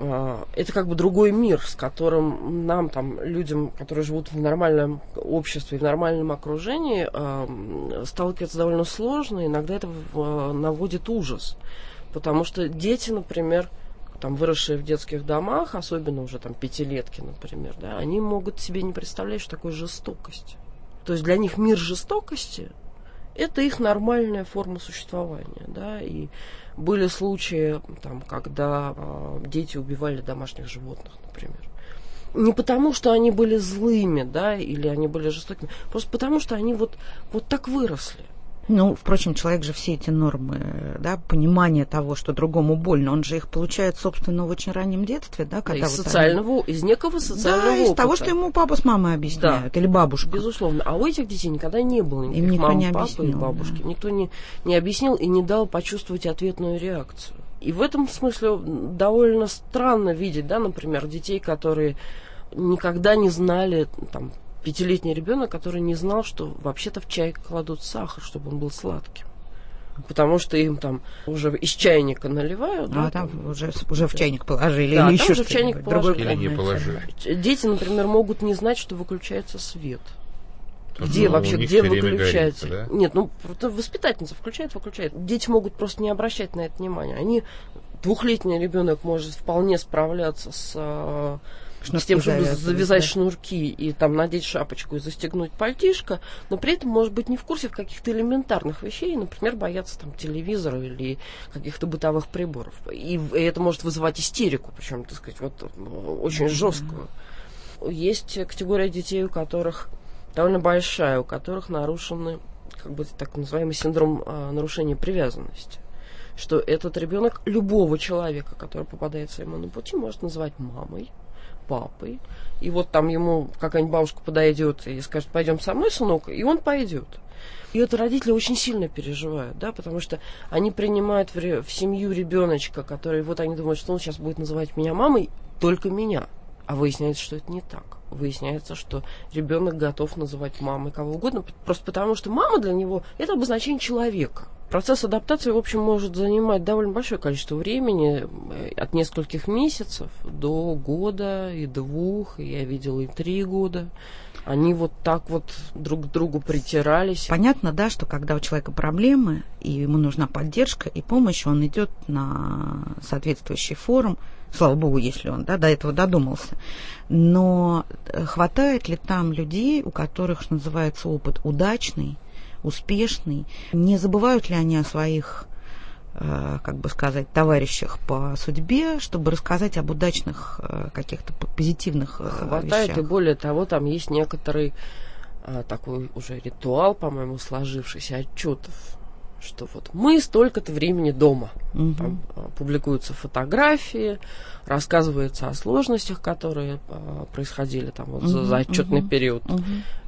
Это как бы другой мир, с которым нам, там, людям, которые живут в нормальном обществе, в нормальном окружении, сталкиваться довольно сложно. Иногда это наводит ужас. Потому что дети, например, там, выросшие в детских домах, особенно уже там пятилетки, например, да, они могут себе не представлять, что такое жестокость. То есть для них мир жестокости – это их нормальная форма существования, да, и были случаи, там, когда э, дети убивали домашних животных, например. Не потому, что они были злыми, да, или они были жестокими, просто потому, что они вот, вот так выросли. Ну, впрочем, человек же все эти нормы, да, понимание того, что другому больно, он же их получает, собственно, в очень раннем детстве, да, когда да, из вот социального, они... из некого социального да, из опыта. того, что ему папа с мамой объясняют, да, или бабушка. Безусловно. А у этих детей никогда не было никаких им никто мам, не папы объяснил, и бабушки. Да. Никто не, не объяснил и не дал почувствовать ответную реакцию. И в этом смысле довольно странно видеть, да, например, детей, которые никогда не знали, там, пятилетний ребенок, который не знал, что вообще-то в чай кладут сахар, чтобы он был сладким. Потому что им там уже из чайника наливают. А да, там, там уже, уже в чайник положили. Да, или там еще уже в чайник положили. Или не положили. Дети, например, могут не знать, что выключается свет. Где ну, вообще, где выключается? Горится, да? Нет, ну, воспитательница включает, выключает. Дети могут просто не обращать на это внимания. Они, двухлетний ребенок может вполне справляться с... С тем, чтобы завязать да. шнурки и там надеть шапочку и застегнуть пальтишко, но при этом может быть не в курсе каких-то элементарных вещей, например, бояться там телевизора или каких-то бытовых приборов. И, и это может вызывать истерику, причем, так сказать, вот очень жесткую. Есть категория детей, у которых довольно большая, у которых нарушены, как бы так называемый синдром а, нарушения привязанности. Что этот ребенок любого человека, который попадается ему на пути, может называть мамой, папой, и вот там ему какая-нибудь бабушка подойдет и скажет: пойдем со мной, сынок, и он пойдет. И это родители очень сильно переживают, да, потому что они принимают в, ре- в семью ребеночка, который, вот они думают, что он сейчас будет называть меня мамой, только меня. А выясняется, что это не так. Выясняется, что ребенок готов называть мамой кого угодно, просто потому что мама для него – это обозначение человека. Процесс адаптации, в общем, может занимать довольно большое количество времени, от нескольких месяцев до года и двух, и я видела и три года. Они вот так вот друг к другу притирались. Понятно, да, что когда у человека проблемы, и ему нужна поддержка и помощь, он идет на соответствующий форум, Слава богу, если он, да, до этого додумался. Но хватает ли там людей, у которых, что называется, опыт удачный, успешный? Не забывают ли они о своих, как бы сказать, товарищах по судьбе, чтобы рассказать об удачных каких-то позитивных Хватает, вещах? И более того, там есть некоторый такой уже ритуал, по-моему, сложившийся отчетов, что вот мы столько-то времени дома. Угу. Там а, публикуются фотографии, рассказывается о сложностях, которые а, происходили там вот угу, за, за отчетный угу, период. Угу.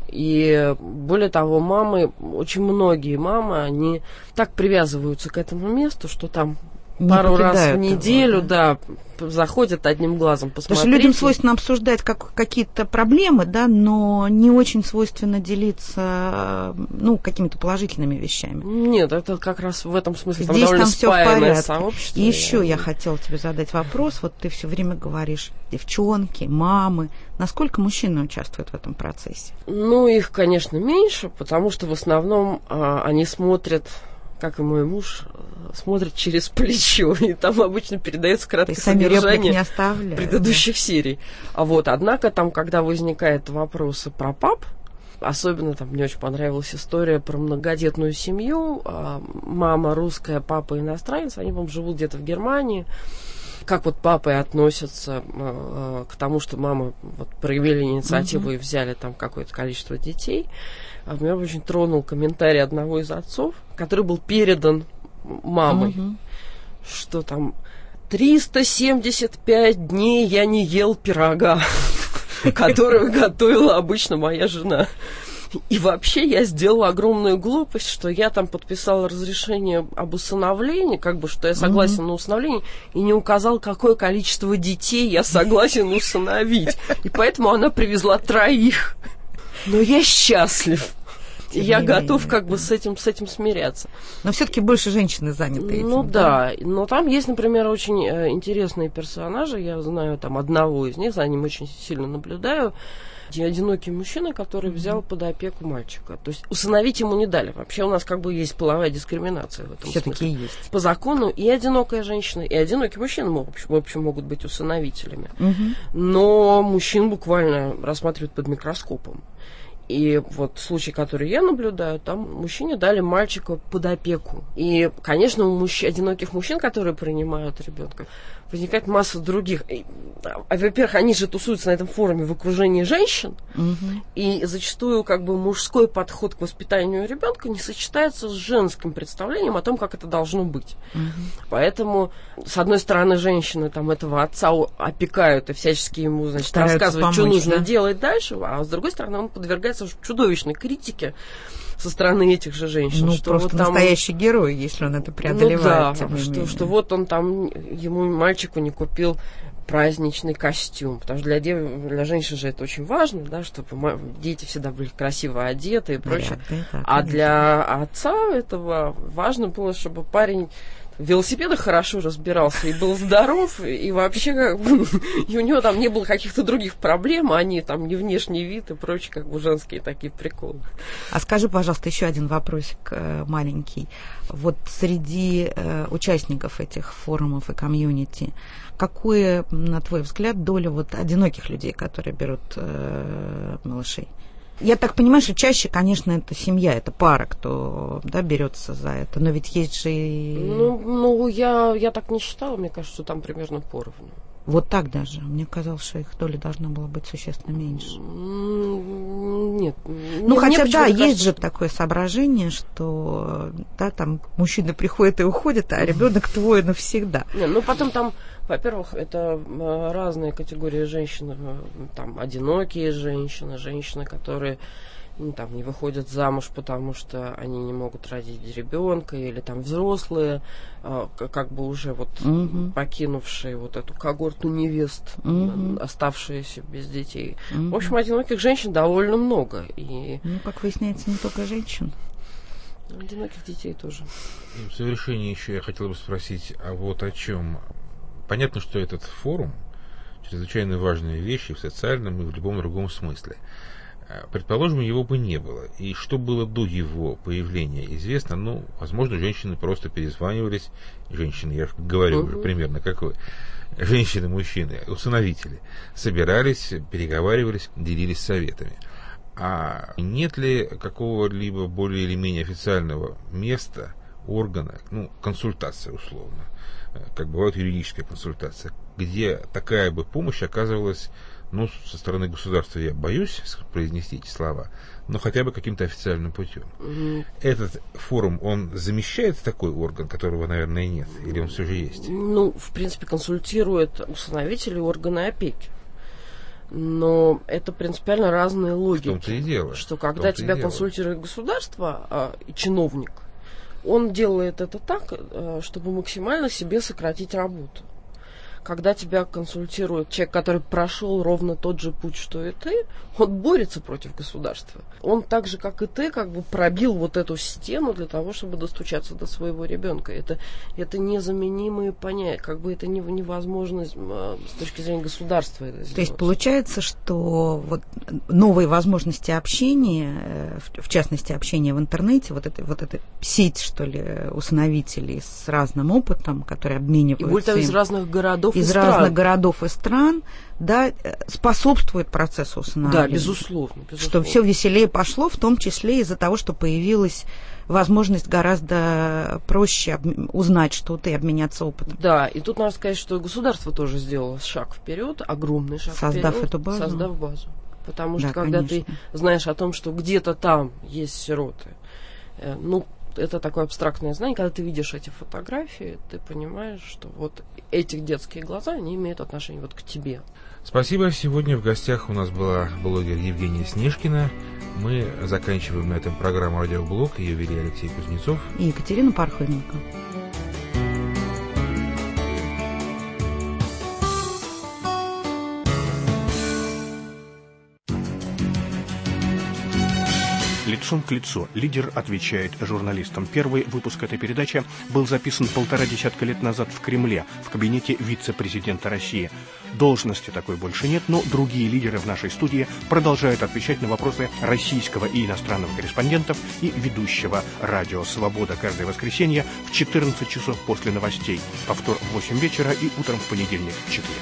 И более того, мамы, очень многие мамы, они так привязываются к этому месту, что там не пару раз в неделю, его, да? да, заходят одним глазом посмотреть. Потому что людям свойственно обсуждать как, какие-то проблемы, да, но не очень свойственно делиться, ну, какими-то положительными вещами. Нет, это как раз в этом смысле здесь там довольно спаянное сообщество. И еще я хотела тебе задать вопрос. Вот ты все время говоришь, девчонки, мамы. Насколько мужчины участвуют в этом процессе? Ну, их, конечно, меньше, потому что в основном а, они смотрят, как и мой муж, смотрит через плечо, и там обычно передается краткое содержание предыдущих серий. А вот, однако, там, когда возникают вопросы про пап, особенно там мне очень понравилась история про многодетную семью, мама русская, папа иностранец, они, по-моему, живут где-то в Германии. Как вот папы относятся э, к тому, что мамы вот, проявили инициативу uh-huh. и взяли там какое-то количество детей. А меня очень тронул комментарий одного из отцов, который был передан мамой, uh-huh. что там триста семьдесят пять дней я не ел пирога, которого готовила обычно моя жена. И вообще я сделала огромную глупость, что я там подписала разрешение об усыновлении, как бы, что я согласен mm-hmm. на усыновление, и не указал, какое количество детей я согласен усыновить. И поэтому она привезла троих. Но я счастлив. И я готов как бы с этим, с этим смиряться. Но все-таки больше женщины заняты этим. Ну да, да. Но там есть, например, очень интересные персонажи. Я знаю там одного из них, за ним очень сильно наблюдаю. Одинокий мужчина, который взял под опеку мальчика. То есть усыновить ему не дали. Вообще у нас как бы есть половая дискриминация в этом Все-таки смысле. Есть. По закону и одинокая женщина, и одинокий мужчина, в общем, в общем могут быть усыновителями. Угу. Но мужчин буквально рассматривают под микроскопом. И вот случай, который я наблюдаю, там мужчине дали мальчика под опеку. И, конечно, у мужч... одиноких мужчин, которые принимают ребенка, возникает масса других. А, во-первых, они же тусуются на этом форуме в окружении женщин, угу. и зачастую как бы мужской подход к воспитанию ребенка не сочетается с женским представлением о том, как это должно быть. Угу. Поэтому, с одной стороны, женщины там этого отца опекают и всячески ему, значит, рассказывают, помочь, что нужно да? делать дальше, а с другой стороны, он подвергается чудовищной критике со стороны этих же женщин. Ну, что просто вот там... настоящий герой, если он это преодолевает. Ну, да, что, что вот он там, ему, мальчику, не купил праздничный костюм, потому что для, дев... для женщин же это очень важно, да, чтобы дети всегда были красиво одеты и прочее. Да, да, а для отца этого важно было, чтобы парень в велосипедах хорошо разбирался и был здоров, и вообще как бы, и у него там не было каких-то других проблем, а они там не внешний вид и прочие как бы женские такие приколы. А скажи, пожалуйста, еще один вопросик э, маленький. Вот среди э, участников этих форумов и комьюнити, какое, на твой взгляд, доля вот одиноких людей, которые берут э, малышей? Я так понимаю, что чаще, конечно, это семья, это пара, кто да, берется за это. Но ведь есть же... Ну, ну я, я так не считала, мне кажется, что там примерно поровну. Вот так даже. Мне казалось, что их доля должна была быть существенно меньше. Нет. Ну, мне, хотя, мне да, есть кажется, же такое соображение, что да, там мужчина приходит и уходит, а ребенок твой навсегда. Не, ну, потом там, во-первых, это разные категории женщин. Там одинокие женщины, женщины, которые ну, там, не выходят замуж, потому что они не могут родить ребенка, или там взрослые, э, как бы уже вот угу. покинувшие вот эту когорту невест, угу. оставшиеся без детей. Угу. В общем, одиноких женщин довольно много. И... Ну, как выясняется, не только женщин. Одиноких детей тоже. И в завершении еще я хотел бы спросить, а вот о чем? Понятно, что этот форум чрезвычайно важные вещи в социальном и в любом другом смысле. Предположим, его бы не было. И что было до его появления, известно. Ну, возможно, женщины просто перезванивались. Женщины, я говорю уже примерно как вы. Женщины, мужчины, усыновители. Собирались, переговаривались, делились советами. А нет ли какого-либо более или менее официального места, органа, ну, консультация условно, как бывает юридическая консультация, где такая бы помощь оказывалась, ну, со стороны государства, я боюсь произнести эти слова, но хотя бы каким-то официальным путем. Mm. Этот форум, он замещает такой орган, которого, наверное, нет, или он все же есть? Ну, в принципе, консультирует усыновители органы опеки. Но это принципиально разные логики. В том-то и дело. Что когда тебя консультирует государство, а, и чиновник, он делает это так, чтобы максимально себе сократить работу. Когда тебя консультирует человек, который прошел ровно тот же путь, что и ты, он борется против государства. Он так же, как и ты, как бы пробил вот эту стену для того, чтобы достучаться до своего ребенка. Это, это незаменимые понятия, как бы это невозможно с точки зрения государства это сделать. То есть получается, что вот новые возможности общения, в частности общения в интернете, вот эта вот эта сеть, что ли, усыновителей с разным опытом, которые обмениваются. И более того, из разных городов из разных городов и стран, да, способствует процессу усыновления. Да, безусловно, безусловно. Что все веселее пошло, в том числе из-за того, что появилась возможность гораздо проще узнать что-то и обменяться опытом. Да, и тут надо сказать, что государство тоже сделало шаг вперед, огромный шаг создав вперед, эту базу. Создав базу. Потому что да, когда конечно. ты знаешь о том, что где-то там есть сироты, ну, это такое абстрактное знание, когда ты видишь эти фотографии, ты понимаешь, что вот эти детские глаза, они имеют отношение вот к тебе. Спасибо. Сегодня в гостях у нас была блогер Евгения Снежкина. Мы заканчиваем на этом программу «Радиоблог». Ее вели Алексей Кузнецов и Екатерина Пархоменко. Лицом к лицу. Лидер отвечает журналистам. Первый выпуск этой передачи был записан полтора десятка лет назад в Кремле, в кабинете вице-президента России. Должности такой больше нет, но другие лидеры в нашей студии продолжают отвечать на вопросы российского и иностранного корреспондентов и ведущего «Радио Свобода» каждое воскресенье в четырнадцать часов после новостей. Повтор в восемь вечера и утром в понедельник в четыре.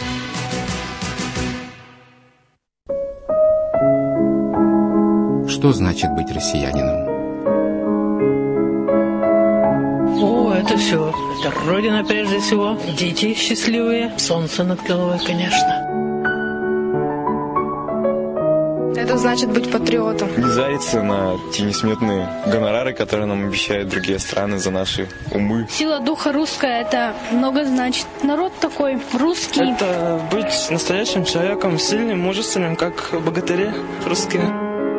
Что значит быть россиянином? О, это все. Это Родина прежде всего. Дети счастливые. Солнце над головой, конечно. Это значит быть патриотом. Не зариться на те несметные гонорары, которые нам обещают другие страны за наши умы. Сила духа русская, это много значит. Народ такой русский. Это быть настоящим человеком, сильным, мужественным, как богатыри русские.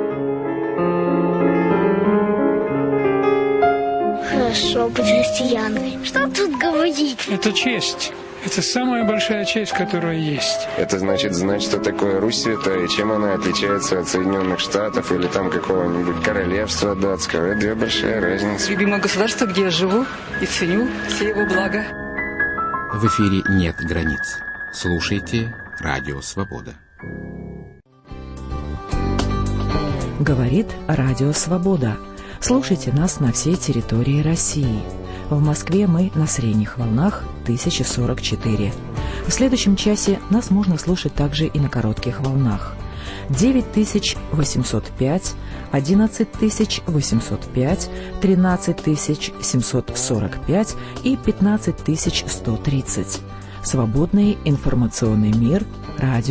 Хорошо быть россиянами. Что тут говорить? Это честь. Это самая большая честь, которая есть. Это значит знать, что такое Русь святая, и чем она отличается от Соединенных Штатов или там какого-нибудь королевства датского. Это две большая разница. Любимое государство, где я живу и ценю все его блага. В эфире нет границ. Слушайте Радио Свобода. Говорит Радио Свобода. Слушайте нас на всей территории России. В Москве мы на средних волнах тысяча сорок четыре. В следующем часе нас можно слушать также и на коротких волнах. девять тысяч восемьсот пять, одиннадцать тысяч восемьсот пять, тринадцать тысяч семьсот сорок пять и пятнадцать тысяч сто тридцать. Свободный информационный мир. Радио